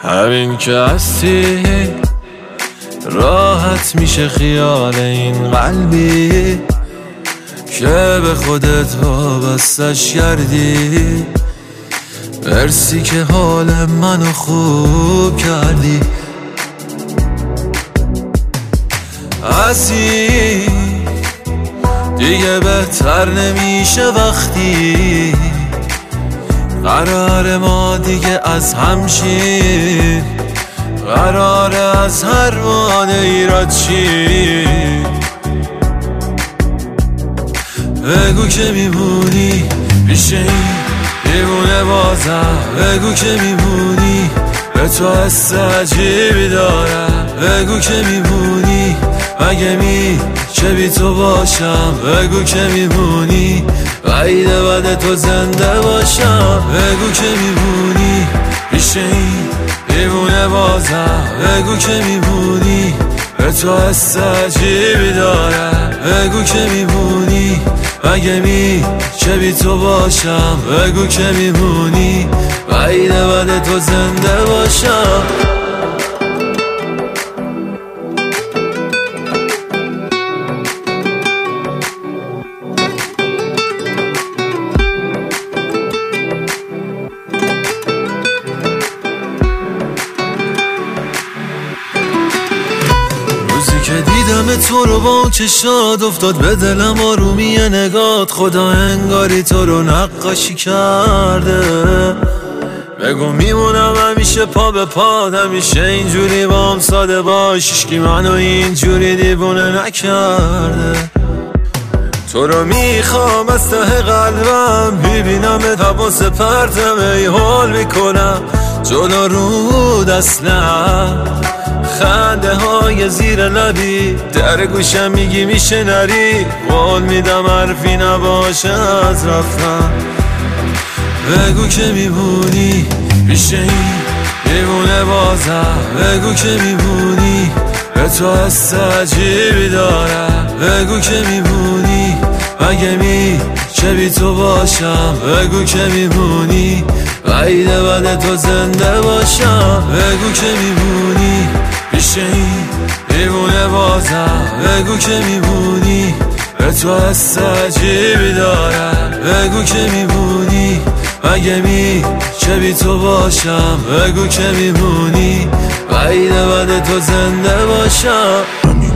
همین که هستی راحت میشه خیال این قلبی که به خودت وابستش کردی. مرسی که حال منو خوب کردی. عزیز دیگه بهتر نمیشه وقتی قرار ما دیگه از هم شیم، قراره از هر وانه ایراد شیم. بگو که میمونی پیش این دیوونه بازم، بگو که میمونی به تو حس عجیبی دارم. بگو که میمونی مگه چه بی تو باشم. بگو که میمونی بعیده بعد تو زنده باشم. بگو که میمونی پیش این دیوونه بازم، بگو که میمونی به تو حس عجیبی دارم. بگو که میمونی مگه چه بی تو باشم. بگو که میمونی بعیده بعد تو زنده باشم. که دیدم تو رو با اون چشات افتاد به دلم آرومی نگات. خدا انگاری تو رو نقاشی کرده. بگو میمونم همیشه پا به پاد، همیشه اینجوری با هم ساده باش. هیچکی منو اینجوری دیوونه نکرده. تو رو میخوام از ته قلبم، میبینم حواس پرتم ای حال میکنم جلو رود اصلا. خنده های زیر لبی در گوشم میگی میشه نری، قول میدم حرفی نباشه از رفتن. بگو که میمونی پیش این دیوونه بازم، بگو که میمونی به تو حس عجیبی دارم. بگو که میمونی مگه چه بی تو باشم. بگو که میمونی بعیده بعد تو زنده باشم. بگو که میمونی پیش این دیوونه بازم، بگو که میمونی به تو حس عجیبی دارم. بگو که میمونی مگه چه بی تو باشم. بگو که میمونی بعیده بعد تو زنده باشم.